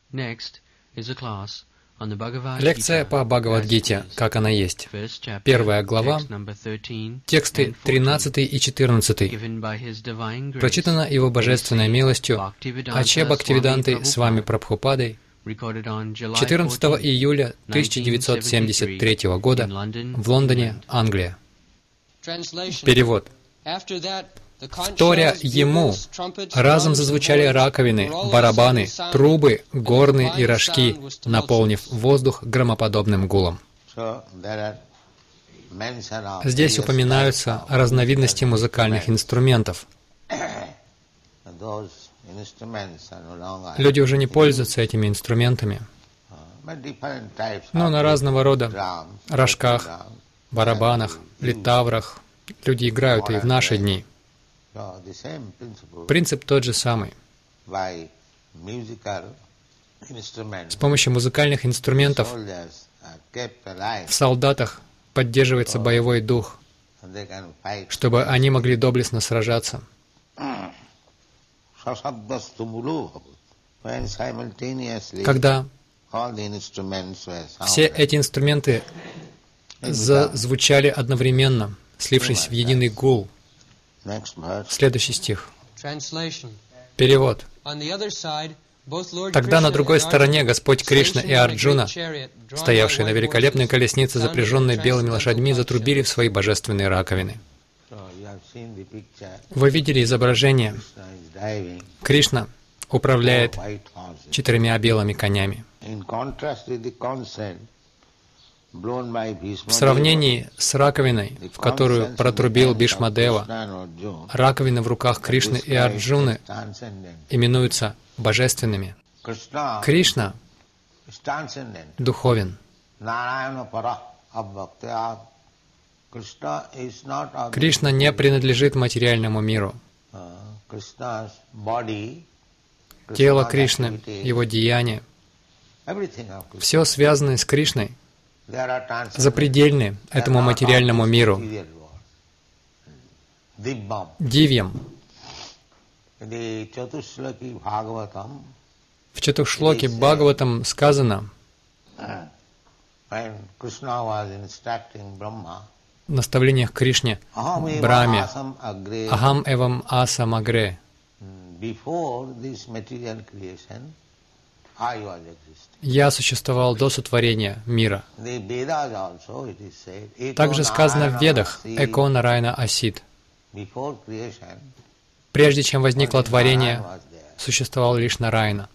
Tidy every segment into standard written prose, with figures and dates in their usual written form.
Лекция по Бхагавад-гите, как она есть. Первая глава, тексты 13 и 14. Прочитана Его Божественной милостью Аче Бхактивидантой с вами Прабхупадой 14 июля 1973 года в Лондоне, Англия. Перевод. Вторя ему, разом зазвучали раковины, барабаны, трубы, горны и рожки, наполнив воздух громоподобным гулом. Здесь упоминаются разновидности музыкальных инструментов. Люди уже не пользуются этими инструментами, но на разного рода рожках, барабанах, литаврах люди играют и в наши дни. Принцип тот же самый. С помощью музыкальных инструментов в солдатах поддерживается боевой дух, чтобы они могли доблестно сражаться. Когда все эти инструменты зазвучали одновременно, слившись в единый гул. Следующий стих. Перевод. Тогда на другой стороне Господь Кришна и Арджуна, стоявшие на великолепной колеснице, запряженной белыми лошадьми, затрубили в свои божественные раковины. Вы видели изображение? Кришна управляет 4 белыми конями. В сравнении с раковиной, в которую протрубил Бхишмадева, раковины в руках Кришны и Арджуны именуются божественными. Кришна духовен. Кришна не принадлежит материальному миру. Тело Кришны, его деяния, все связанное с Кришной, запредельны этому материальному миру, дивьям. В Чатуршлоке Бхагаватам сказано, в наставлениях Кришне, Брахме, «Ахам эвам асам агре». «Я существовал до сотворения мира». Также сказано в Ведах «Эко Нараяна Асид». Прежде чем возникло творение, существовал лишь Нараяна.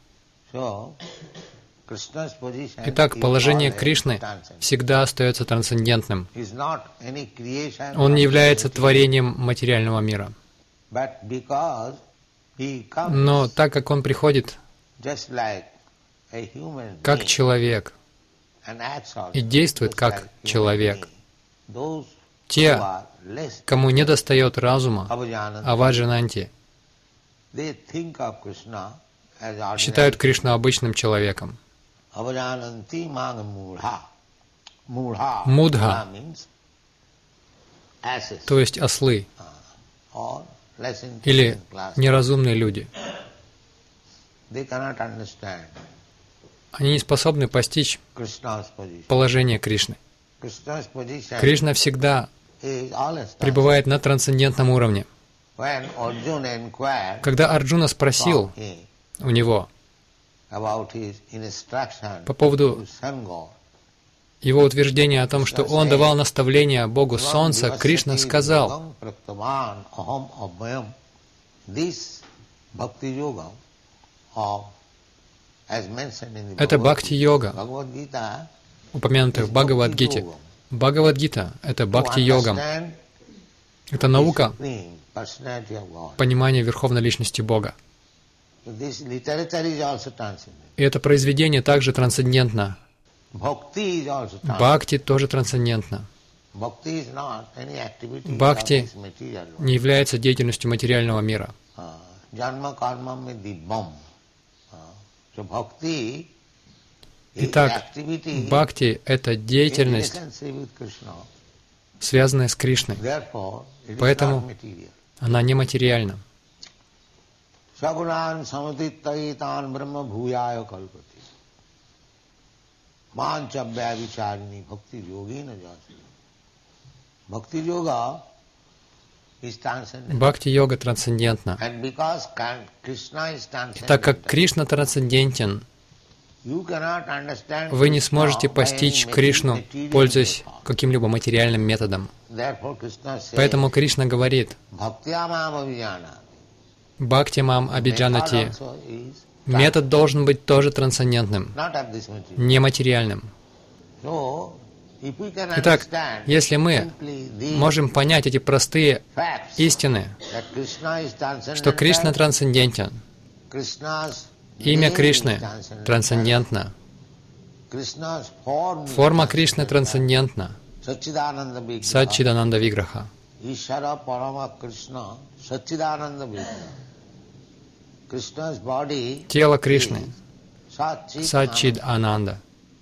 Итак, положение Кришны всегда остается трансцендентным. Он не является творением материального мира. Но так как Он приходит как человек и действует как человек, те, кому недостает разума, аваджананти, считают Кришну обычным человеком. Мудха, то есть ослы, или неразумные люди. Они не способны постичь положение Кришны. Кришна всегда пребывает на трансцендентном уровне. Когда Арджуна спросил у него по поводу его утверждения о том, что он давал наставления Богу Солнца, Кришна сказал, это бхакти-йога, упомянутая в Бхагавад-гите. Бхагавад-гита — это бхакти-йога. Это наука понимания Верховной Личности Бога. И это произведение также трансцендентно. Бхакти тоже трансцендентно. Бхакти не является деятельностью материального мира. Итак, бхакти — это деятельность, связанная с Кришной. Поэтому она нематериальна. Бхакти-йога трансцендентна. И так как Кришна трансцендентен, вы не сможете постичь Кришну, пользуясь каким-либо материальным методом. Поэтому Кришна говорит: «Бхакти мам абиджанати». Метод должен быть тоже трансцендентным, не материальным. Итак, если мы можем понять эти простые истины, что Кришна трансцендентен, имя Кришны трансцендентно, форма Кришны трансцендентна, Саччидананда Виграха. Тело Кришны Саччидананда.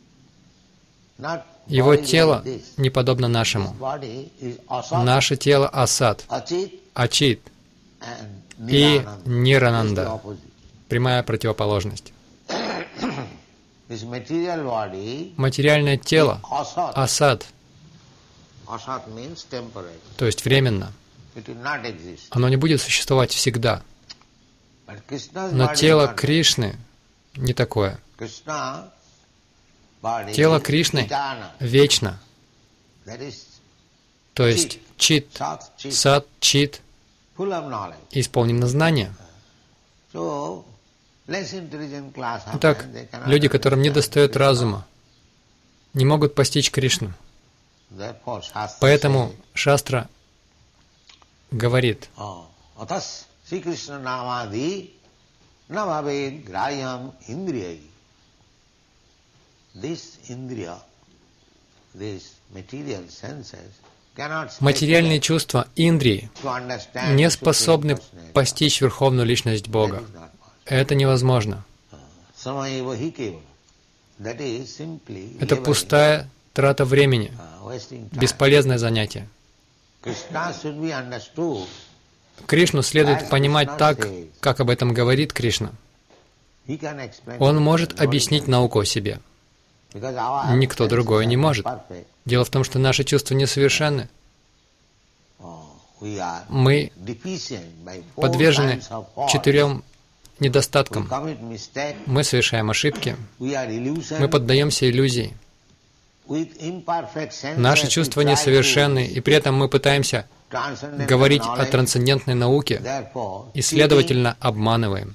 Его тело не подобно нашему. Наше тело Асат, Ачит и Нирананда. Прямая противоположность. Материальное тело Асат, то есть временно. Оно не будет существовать всегда. Но тело Кришны не такое. Тело Кришны вечно. То есть чит, сат, чит, исполнено знание. Итак, люди, которым недостает разума, не могут постичь Кришну. Поэтому Шастра говорит: материальные чувства, индрии, не способны постичь Верховную Личность Бога. Это невозможно. Это пустая трата времени, бесполезное занятие. Кришну следует понимать так, как об этом говорит Кришна. Он может объяснить науку о себе. Никто другой не может. Дело в том, что наши чувства несовершенны. Мы подвержены 4 недостаткам. Мы совершаем ошибки. Мы поддаемся иллюзии. Наши чувства несовершенны, и при этом мы пытаемся говорить о трансцендентной науке и, следовательно, обманываем.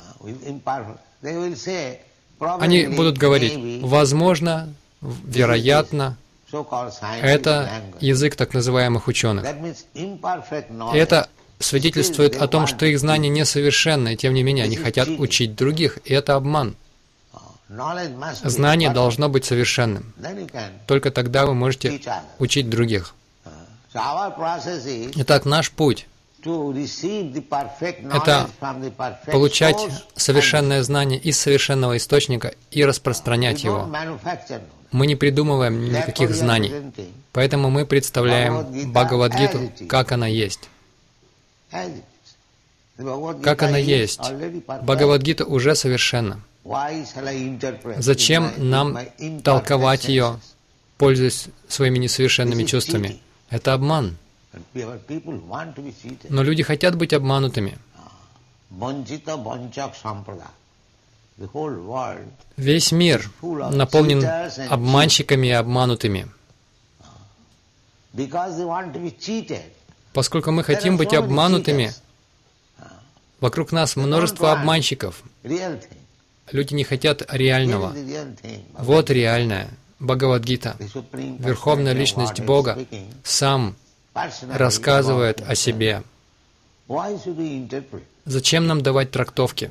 Они будут говорить: возможно, вероятно, это язык так называемых ученых. Это свидетельствует о том, что их знания несовершенны, и тем не менее они хотят учить других, и это обман. Знание должно быть совершенным. Только тогда вы можете учить других. Итак, наш путь — это получать совершенное знание из совершенного источника и распространять его. Мы не придумываем никаких знаний, поэтому мы представляем Бхагавад-гиту, как она есть. Как она есть. Бхагавад-гита уже совершенна. Зачем нам толковать ее, пользуясь своими несовершенными чувствами? Это обман. Но люди хотят быть обманутыми. Весь мир наполнен обманщиками и обманутыми. Поскольку мы хотим быть обманутыми, вокруг нас множество обманщиков. Люди не хотят реального. Вот реальное. Бхагавад-гита. Верховная Личность Бога сам рассказывает о себе. Зачем нам давать трактовки?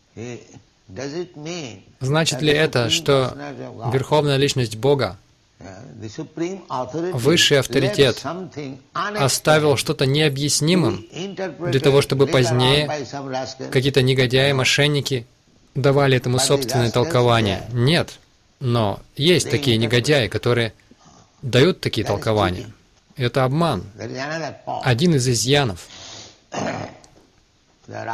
Значит ли это, что Верховная Личность Бога, высший авторитет, оставил что-то необъяснимым для того, чтобы позднее какие-то негодяи, мошенники давали этому собственное толкование? Нет. Но есть такие негодяи, которые дают такие толкования. Это обман. Один из изъянов.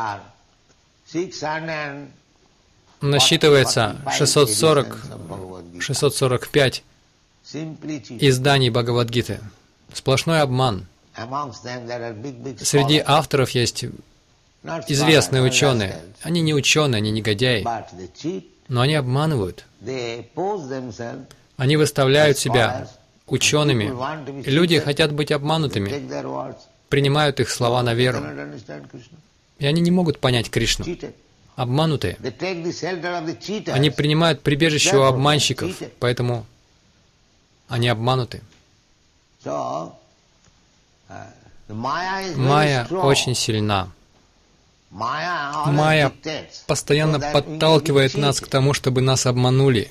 Насчитывается 640 645 изданий Бхагавад-гиты. Сплошной обман. Среди авторов есть известные ученые. Они не ученые, они негодяи. Но они обманывают. Они выставляют себя учеными. И люди хотят быть обманутыми, принимают их слова на веру. И они не могут понять Кришну. Обманутые. Они принимают прибежище у обманщиков, поэтому они обмануты. Майя очень сильна. Майя постоянно подталкивает нас к тому, чтобы нас обманули.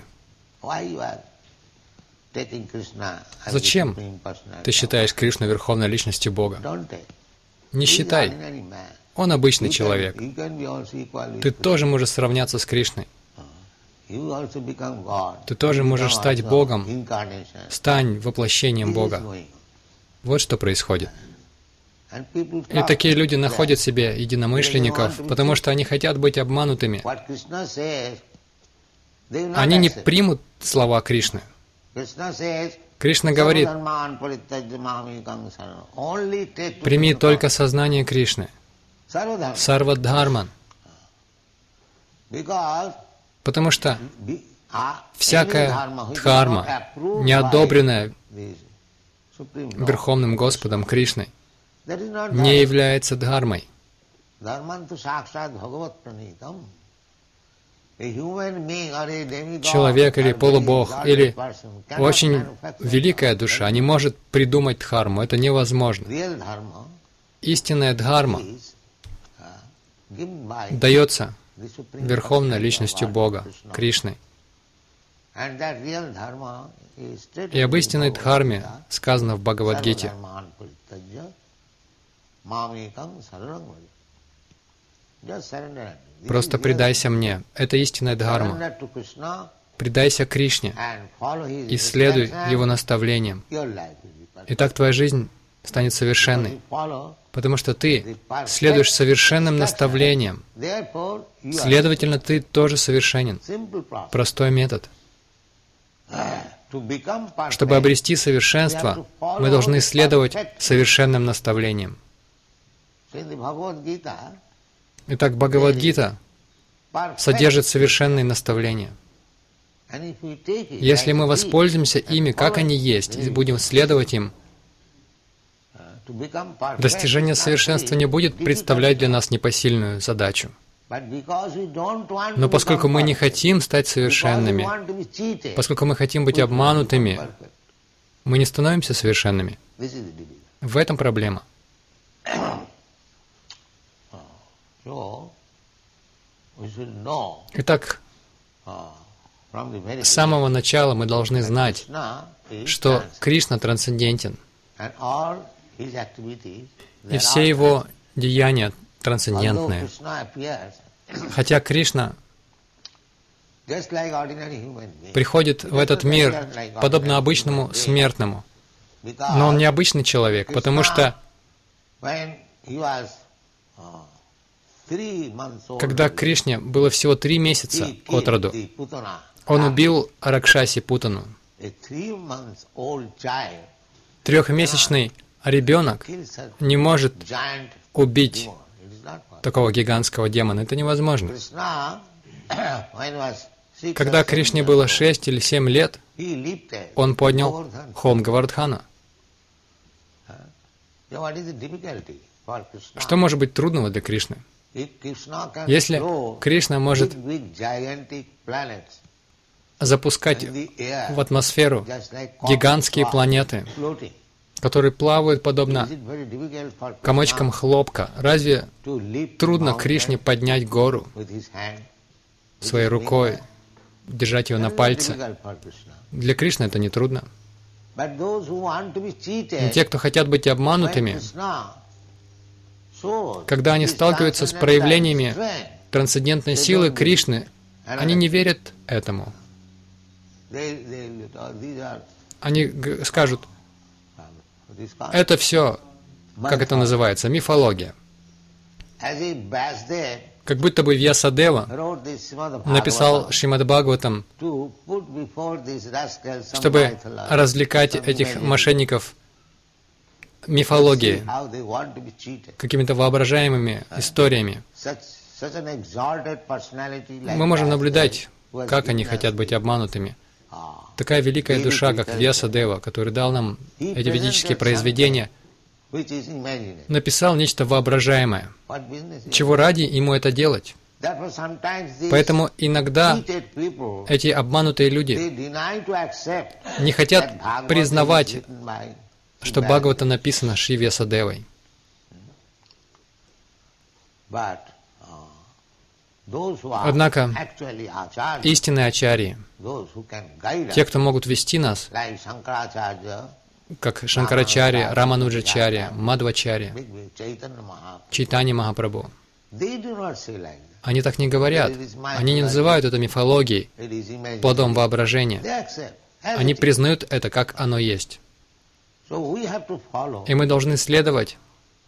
Зачем ты считаешь Кришну Верховной Личностью Бога? Не считай. Он обычный человек. Ты тоже можешь сравняться с Кришной. Ты тоже можешь стать Богом. Стань воплощением Бога. Вот что происходит. И такие люди находят себе единомышленников, потому что они хотят быть обманутыми. Они не примут слова Кришны. Кришна говорит: прими только сознание Кришны. Сарвадхарман. Потому что всякая дхарма, не одобренная Верховным Господом Кришной, не является дхармой. Человек или полубог, или очень великая душа не может придумать дхарму. Это невозможно. Истинная дхарма дается Верховной Личностью Бога, Кришной. И об истинной дхарме сказано в Бхагавад-гите: просто предайся мне. Это истинная дхарма. Предайся Кришне и следуй Его наставлениям. И так твоя жизнь станет совершенной, потому что ты следуешь совершенным наставлениям. Следовательно, ты тоже совершенен. Простой метод. Чтобы обрести совершенство, мы должны следовать совершенным наставлениям. Итак, Бхагавад-гита содержит совершенные наставления. Если мы воспользуемся ими, как они есть, и будем следовать им, достижение совершенства не будет представлять для нас непосильную задачу. Но поскольку мы не хотим стать совершенными, поскольку мы хотим быть обманутыми, мы не становимся совершенными. В этом проблема. Итак, с самого начала мы должны знать, что Кришна трансцендентен, и все Его деяния трансцендентные. Хотя Кришна приходит в этот мир подобно обычному смертному, но Он не обычный человек, потому что когда Кришне было всего 3 месяца от роду, Он убил Ракшаси Путану. 3-месячный ребенок не может убить такого гигантского демона. Это невозможно. Когда Кришне было 6 или 7 лет, Он поднял холм Говардхана. Что может быть трудного для Кришны? Если Кришна может запускать в атмосферу гигантские планеты, которые плавают подобно комочкам хлопка, разве трудно Кришне поднять гору своей рукой, держать ее на пальце? Для Кришны это не трудно. Но те, кто хотят быть обманутыми, когда они сталкиваются с проявлениями трансцендентной силы Кришны, они не верят этому. Они скажут: это все, как это называется, мифология. Как будто бы Вьясадева написал Шримад Бхагаватам чтобы развлекать этих мошенников мифологией, какими-то воображаемыми историями. Мы можем наблюдать, как они хотят быть обманутыми. Такая великая душа, как Вьясадева, который дал нам эти ведические произведения, написал нечто воображаемое. Чего ради ему это делать? Поэтому иногда эти обманутые люди не хотят признавать, что Бхагавата написано Шри Вьясадевой. Однако истинные ачарьи, те, кто могут вести нас, как Шанкарачарья, Рамануджачарья, Мадвачарья, Чайтанья Махапрабху, они так не говорят. Они не называют это мифологией, плодом воображения. Они признают это, как оно есть. И мы должны следовать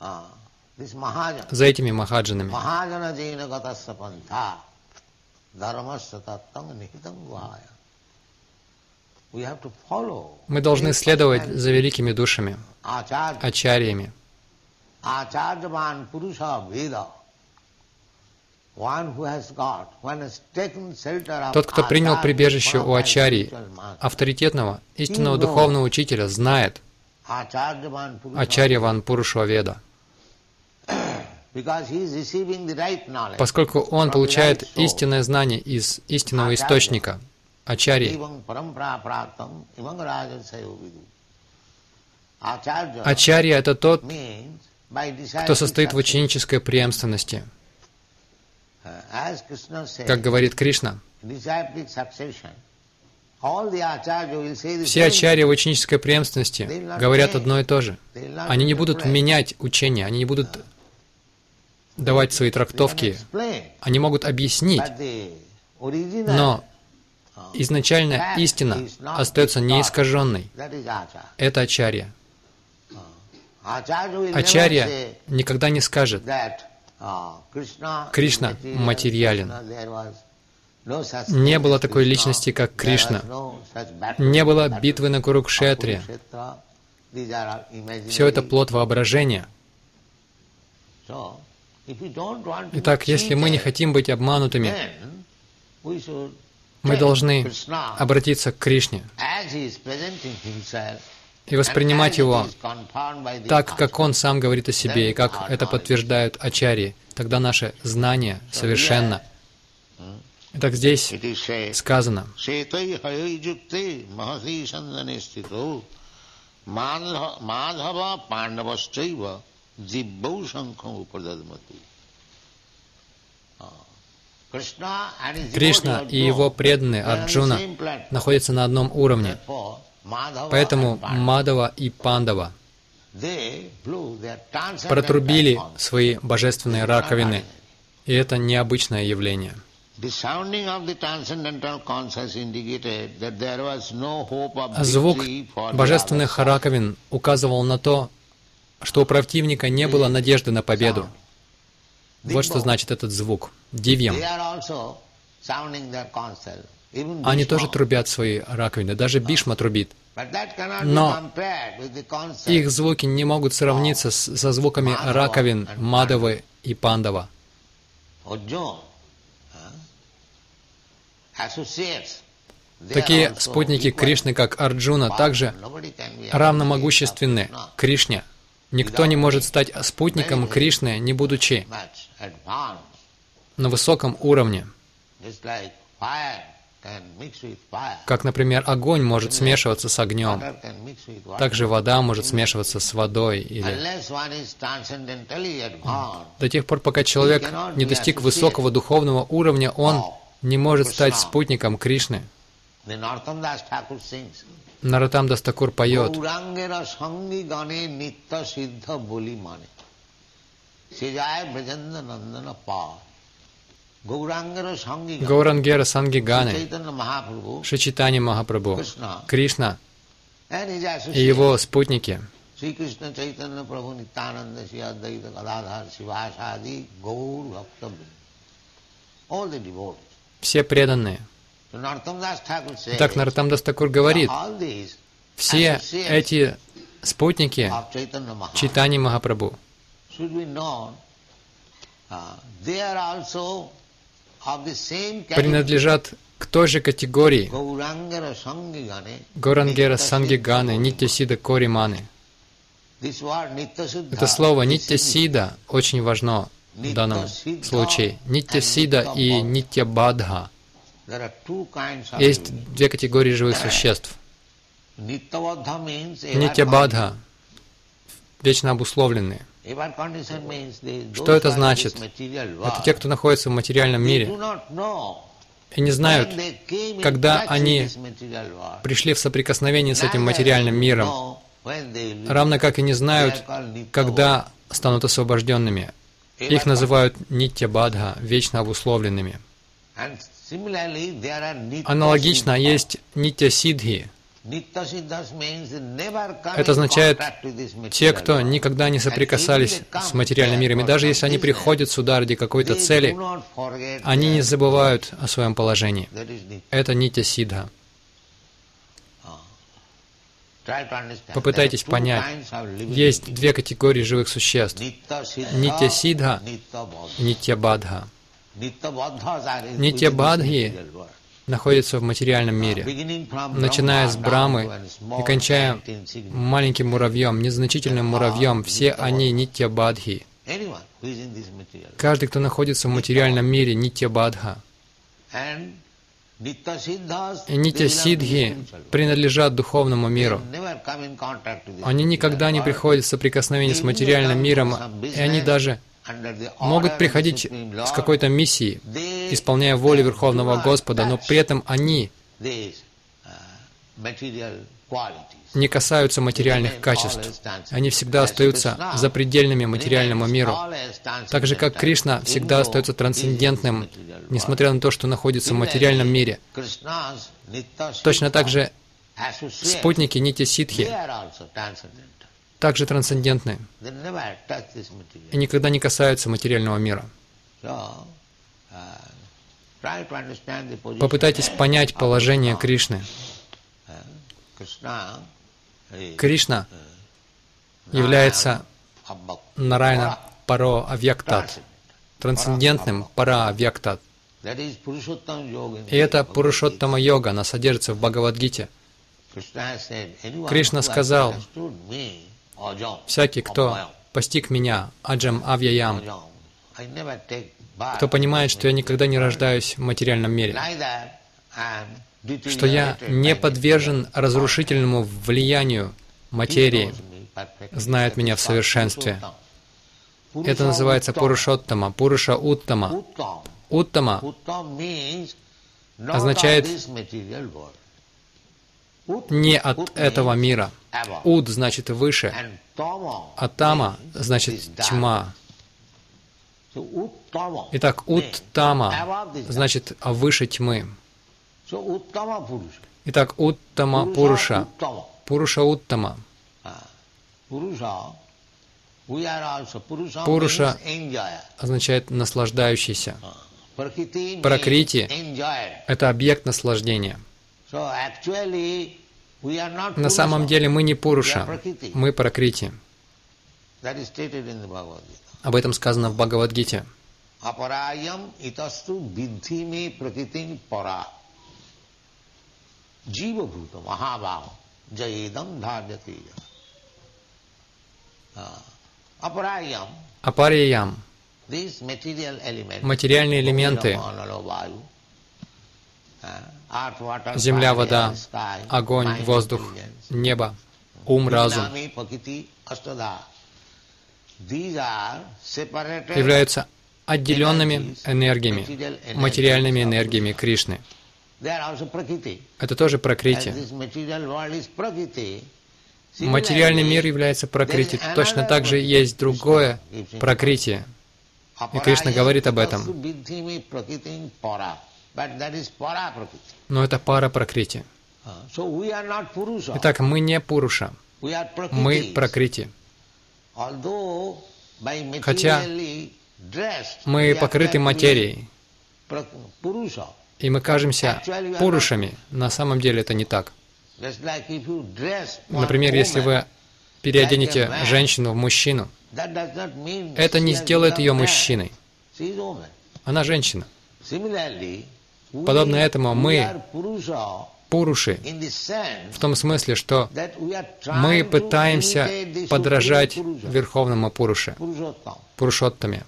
за этими махаджанами. Мы должны следовать за великими душами, ачарьями. Тот, кто принял прибежище у ачарьи, авторитетного, истинного духовного учителя, знает Ачарья Пуруша Веда, поскольку он получает истинное знание из истинного источника, ачарьи. Ачарья — это тот, кто состоит в ученической преемственности. Как говорит Кришна, все ачарьи в ученической преемственности говорят одно и то же. Они не будут менять учение, они не будут давать свои трактовки, они могут объяснить, но изначальная истина остается неискаженной. Это ачарья. Ачарья никогда не скажет: Кришна материален. Не было такой личности, как Кришна. Не было битвы на Курукшетре. Все это плод воображения. Итак, если мы не хотим быть обманутыми, мы должны обратиться к Кришне и воспринимать Его так, как Он сам говорит о себе, и как это подтверждают ачарьи. Тогда наше знание совершенно. Итак, здесь сказано: Кришна и его преданные Арджуна находятся на одном уровне. Поэтому Мадава и Пандава протрубили свои божественные раковины, и это необычное явление. Звук божественных раковин указывал на то, что у противника не было надежды на победу. Вот что значит этот звук. Дивьям. Они тоже трубят свои раковины, даже Бишма трубит. Но их звуки не могут сравниться со звуками раковин Мадавы и Пандава. Такие спутники Кришны, как Арджуна, также равномогущественны Кришне. Никто не может стать спутником Кришны, не будучи на высоком уровне. Как, например, огонь может смешиваться с огнем, также вода может смешиваться с водой. До тех пор, пока человек не достиг высокого духовного уровня, он не может стать спутником Кришны. Нароттам Дас Такур поет: Гаурангера Санги Ганы, Шри Чайтанья Махапрабху, Кришна и его спутники, все преданные, Итак, Нароттам Дас Такур говорит, все эти спутники Чайтаньи Махапрабху принадлежат к той же категории Горангера Санги Ганы, Нитья Сида Кори Маны. Это слово Нитья Сида очень важно в данном случае. Нитья Сида и Нитья Бадха. Есть две категории живых существ. Нитья Бадха — вечно обусловленные. Что это значит? Это те, кто находится в материальном мире и не знают, когда они пришли в соприкосновение с этим материальным миром, равно как и не знают, когда станут освобожденными. Их называют Нитья Бадха, вечно обусловленными. Аналогично есть Нитья Сиддхи. Это означает те, кто никогда не соприкасались с материальным миром. И даже если они приходят сюда ради какой-то цели, они не забывают о своем положении. Это Нитья Сиддха. Попытайтесь понять. Есть две категории живых существ. Нитья Сиддха и Нитья Бадха. Нитья Бадхи находятся в материальном мире, начиная с Брамы и кончая маленьким муравьем, незначительным муравьем. Все они Нитья Бадхи. Каждый, кто находится в материальном мире, Нитья Бадха. И Нитья Сиддхи принадлежат духовному миру. Они никогда не приходят в соприкосновение с материальным миром, и они даже могут приходить с какой-то миссией, исполняя волю Верховного Господа, но при этом они не касаются материальных качеств. Они всегда остаются запредельными материальному миру. Так же, как Кришна всегда остается трансцендентным, несмотря на то, что находится в материальном мире. Точно так же спутники Нитья Сиддхи также трансцендентны и никогда не касаются материального мира. Попытайтесь понять положение Кришны. Кришна является Нараяна Паро Авьяктат, трансцендентным Пара Авьяктат. И это Пурушоттама йога, она содержится в Бхагавад-гите. Кришна сказал: «Всякий, кто постиг меня, аджам авьяям, кто понимает, что я никогда не рождаюсь в материальном мире, что я не подвержен разрушительному влиянию материи, знает меня в совершенстве». Это называется Пурушоттама, Пуруша Уттама. Уттама означает не от этого мира. Уд значит выше, а тама значит тьма. Итак, Уттама значит выше тьмы. Итак, Уттама Пуруша. Пуруша Уттама. Пуруша означает наслаждающийся. Пракрити — это объект наслаждения. На самом деле мы не Пуруша, мы Пракрити. Об этом сказано в Бхагавад-гите. Апариям. Материальные элементы, земля, вода, огонь, воздух, небо, ум, разум, являются отделенными энергиями, материальными энергиями Кришны. Это тоже Пракрити. Материальный мир является Пракрити. Точно так же есть другое Пракрити. И Кришна говорит об этом. Но это пара Пракрити. Итак, мы не Пуруша, мы Пракрити. Хотя мы покрыты материей, И мы кажемся пурушами. На самом деле это не так. Например, если вы переоденете женщину в мужчину, это не сделает ее мужчиной. Она женщина. Подобно этому мы пуруши, в том смысле, что мы пытаемся подражать Верховному Пуруше, Пурушоттаме.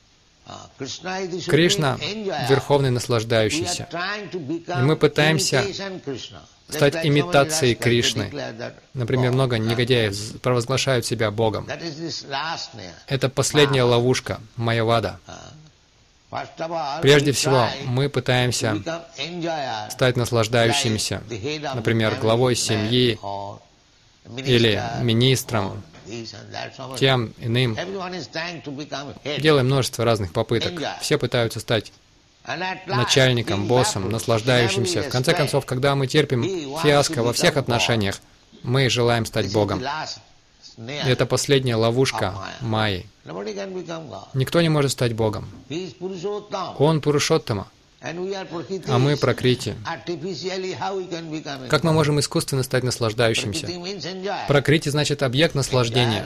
Кришна — Верховный Наслаждающийся. И мы пытаемся стать имитацией Кришны. Например, много негодяев провозглашают себя Богом. Это последняя ловушка, майявада. Прежде всего, мы пытаемся стать наслаждающимися, например, главой семьи или министром, тем, иным. Делаем множество разных попыток. Все пытаются стать начальником, боссом, наслаждающимся. В конце концов, когда мы терпим фиаско во всех отношениях, мы желаем стать Богом. И это последняя ловушка майи. Никто не может стать Богом. Он Пурушоттама, а мы Пракрити. Как мы можем искусственно стать наслаждающимся? Пракрити значит объект наслаждения.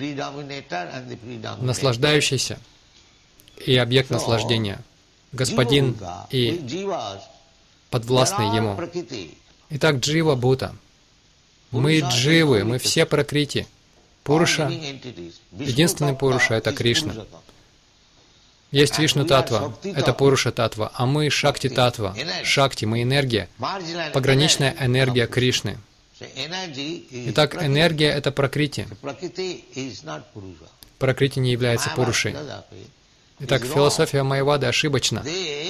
Наслаждающийся и объект наслаждения. Господин и подвластный ему. Итак, Джива Бхута. Мы дживы, мы все Пракрити. Пуруша, единственный Пуруша — это Кришна. Есть Вишну-татва, это Пуруша-татва, а мы Шакти-татва. Шакти, мы энергия, пограничная энергия Кришны. Итак, энергия — это Пракрити. Пракрити не является Пурушей. Итак, философия майявады ошибочна.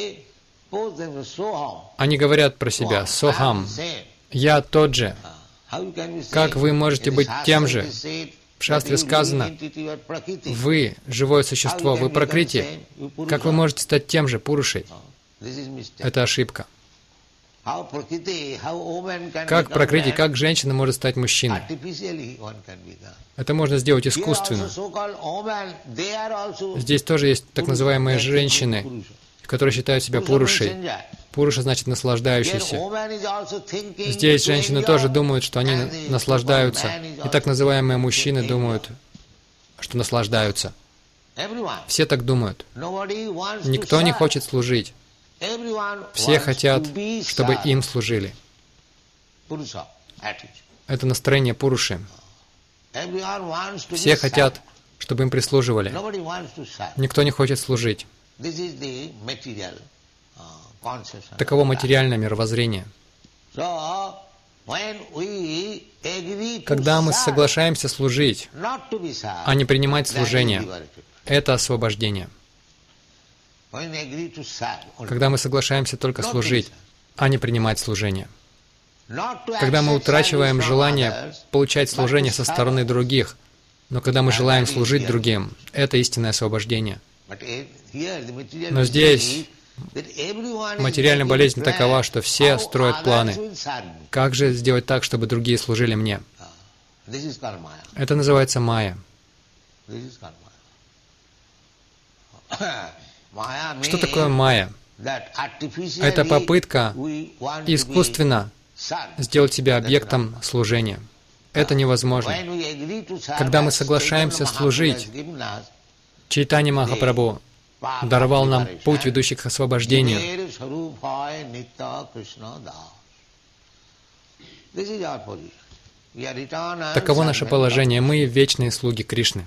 Они говорят про себя «Сохам», «Я тот же». Как вы можете быть тем же? В Шастре сказано, вы живое существо, вы Пракрити. Как вы можете стать тем же, Пурушей? Это ошибка. Как Пракрити, как женщина может стать мужчиной? Это можно сделать искусственно. Здесь тоже есть так называемые женщины, которые считают себя Пурушей. Пуруша значит наслаждающийся. Здесь женщины тоже думают, что они наслаждаются. И так называемые мужчины думают, что наслаждаются. Все так думают. Никто не хочет служить. Все хотят, чтобы им служили. Это настроение Пуруши. Все хотят, чтобы им прислуживали. Никто не хочет служить. Таково материальное мировоззрение. Когда мы соглашаемся служить, а не принимать служение, это освобождение. Когда мы соглашаемся только служить, а не принимать служение. Когда мы утрачиваем желание получать служение со стороны других, но когда мы желаем служить другим, это истинное освобождение. Но здесь материальная болезнь такова, что все строят планы. Как же сделать так, чтобы другие служили мне? Это называется майя. Что такое майя? Это попытка искусственно сделать себя объектом служения. Это невозможно. Когда мы соглашаемся служить, Чайтанья Махапрабху даровал нам путь, ведущий к освобождению. Таково наше положение. Мы вечные слуги Кришны.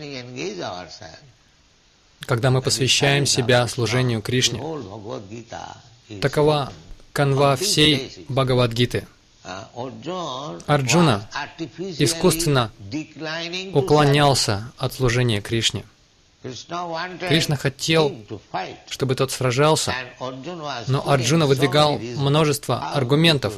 Когда мы посвящаем себя служению Кришне, такова канва всей Бхагавад-гиты. Арджуна искусственно уклонялся от служения Кришне. Кришна хотел, чтобы тот сражался, но Арджуна выдвигал множество аргументов,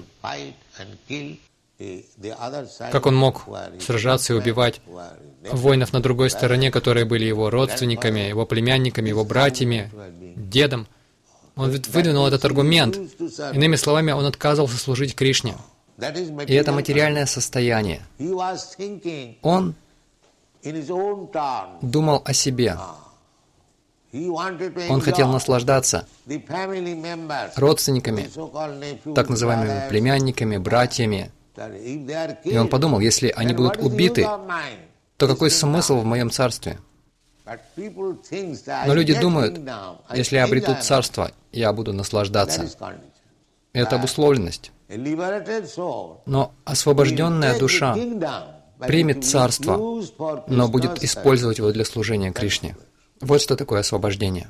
как он мог сражаться и убивать воинов на другой стороне, которые были его родственниками, его племянниками, его братьями, дедом. Он выдвинул этот аргумент. Иными словами, он отказывался служить Кришне. И это материальное состояние. Он думал о себе. Он хотел наслаждаться родственниками, так называемыми племянниками, братьями. И он подумал, если они будут убиты, то какой смысл в моем царстве? Но люди думают, если я обрету царство, я буду наслаждаться. Это обусловленность. Но освобожденная душа примет царство, но будет использовать его для служения Кришне. Вот что такое освобождение.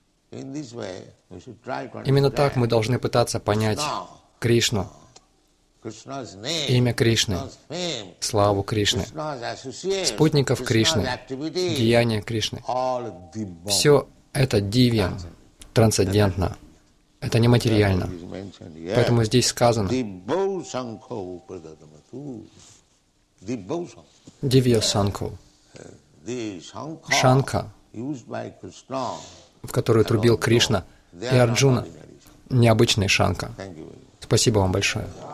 Именно так мы должны пытаться понять Кришну, имя Кришны, славу Кришны, спутников Кришны, деяния Кришны. Все это дивьям, трансцендентно. Это нематериально. Поэтому здесь сказано Дивья Санку, шанка, в которую трубил Кришна, и Арджуна, необычный шанка. Спасибо вам большое.